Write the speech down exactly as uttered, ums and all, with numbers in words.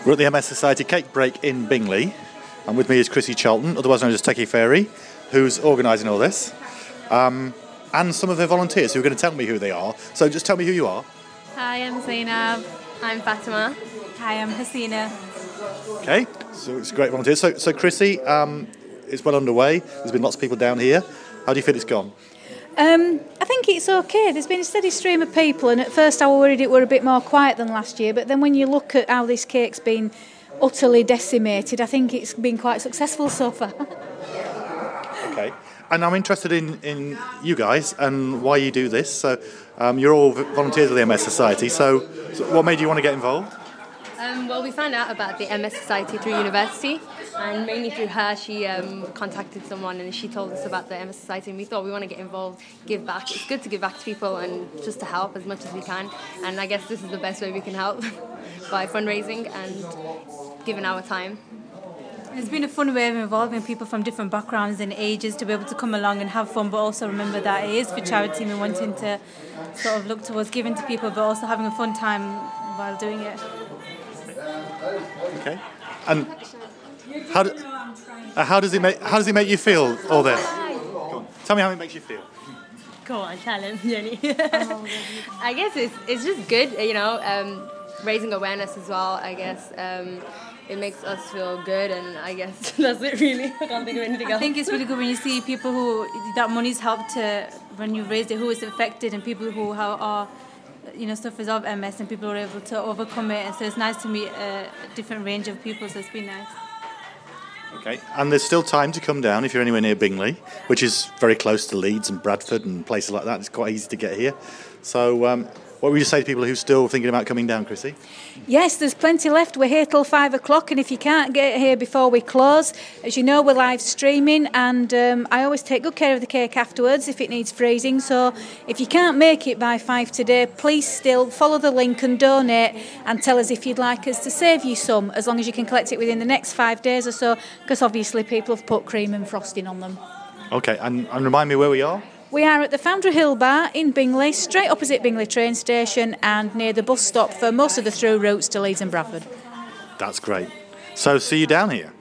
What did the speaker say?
We're at the M S Society Cake Break in Bingley, and with me is Chrissy Charlton, otherwise known as Techie Fairy, who's organising all this, um, and some of their volunteers who are going to tell me who they are. So just tell me who you are. Hi, I'm Zainab. I'm Fatima. Hi, I'm Hasina. Okay, so it's great volunteers. So, so Chrissy, um, it's well underway. There's been lots of people down here. How do you feel it's gone? Um, I think it's okay. There's been a steady stream of people, and at first I was worried it were a bit more quiet than last year, but then when you look at how this cake's been utterly decimated, I think it's been quite successful so far. Okay, and I'm interested in, in you guys and why you do this. So um, you're all volunteers of the M S Society, so, so what made you want to get involved? Um, well, we found out about the M S Society through university, and mainly through her. She um, contacted someone and she told us about the M S Society, and we thought we want to get involved, give back. It's good to give back to people and just to help as much as we can, and I guess this is the best way we can help by fundraising and giving our time. It's been a fun way of involving people from different backgrounds and ages to be able to come along and have fun, but also remember that it is for charity and wanting to sort of look towards giving to people, but also having a fun time while doing it. Okay, and how, do, uh, how does it make how does it make you feel? All this. Tell me how it makes you feel. Go on, tell him, Jenny. I guess it's it's just good, you know, um, raising awareness as well. I guess um, it makes us feel good, and I guess that's it really. I can't think of anything else. I think it's really good when you see people who that money's helped to, when you raised it, who is affected, and people who are, you know, sufferers of M S, and people are able to overcome it. And so it's nice to meet a different range of people. So it's been nice. Okay, and there's still time to come down if you're anywhere near Bingley, which is very close to Leeds and Bradford and places like that. It's quite easy to get here. So um, what would you say to people who are still thinking about coming down, Chrissy? Yes, there's plenty left. We're here till five o'clock, and if you can't get here before we close, as you know, we're live streaming, and um, I always take good care of the cake afterwards if it needs freezing. So if you can't make it by five today, please still follow the link and donate, and tell us if you'd like us to save you some, as long as you can collect it within the next five days or so, because obviously people have put cream and frosting on them. Okay, and, and remind me where we are? We are at the Foundry Hill Bar in Bingley, straight opposite Bingley train station and near the bus stop for most of the through routes to Leeds and Bradford. That's great. So see you down here.